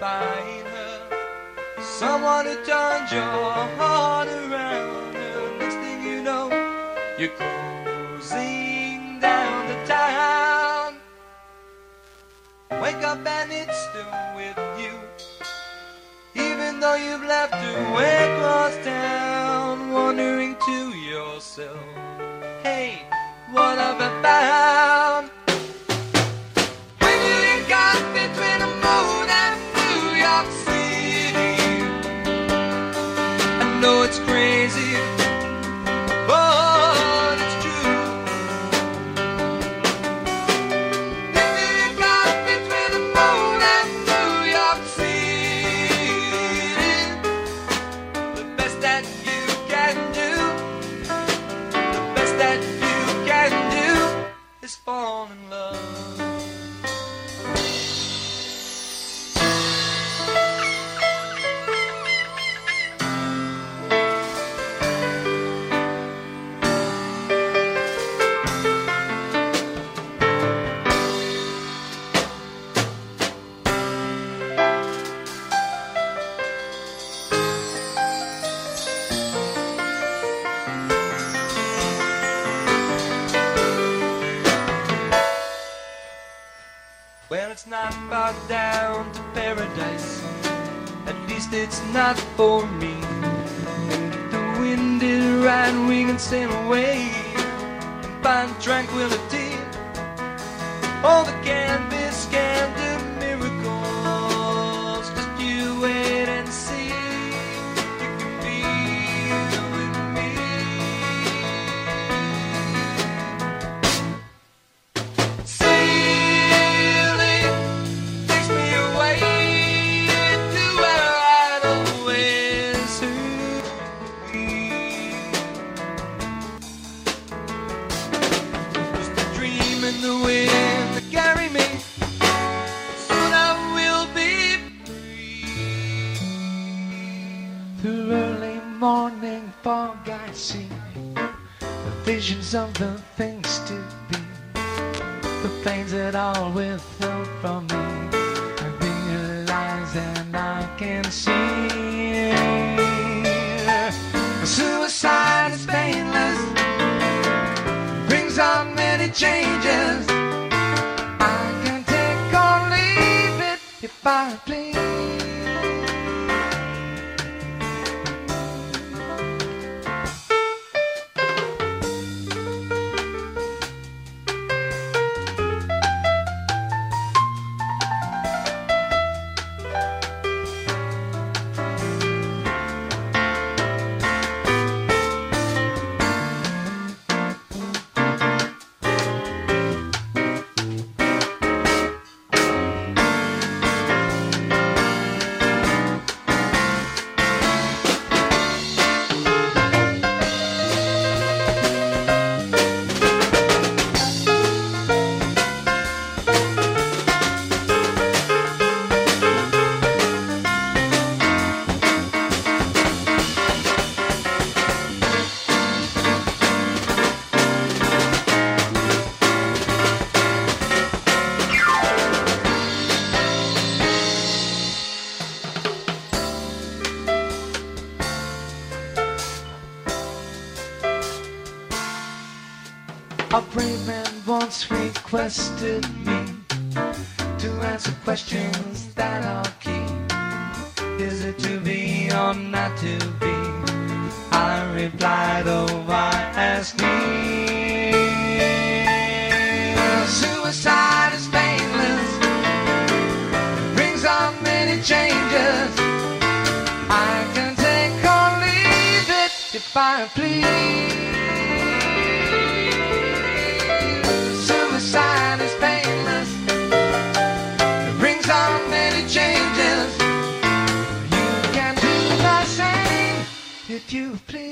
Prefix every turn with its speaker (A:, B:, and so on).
A: find her, someone who turns your heart around. And next thing you know, you're cruising down the town. Wake up and it's still with you, even though you've left her way across town. Wondering to yourself, hey, what have I found? When you got between the moon and New York City, I know it's crazy, but it's true. When you got between the moon and New York City, the best that you can do, the best that you can do is fall in love. Well, it's not far down to paradise, at least it's not for me. And if the wind is right, we can sail away and find tranquility. All that can be scanned do miracles. Just you wait and see. You can be with me. In the wind that carry me, soon I will be free.
B: Through early morning fog I see the visions of the things to be, the things that all withheld from me. I realize and I can see suicide is painless, brings on many changes. I can take or leave it if I please. A brave man once requested me to answer questions that are key. Is it to be or not to be? I replied, oh, why ask me? Suicide is painless, it brings on many changes. I can take or leave it if I please. Suicide is painless, it brings on many changes. You can do the same if you please.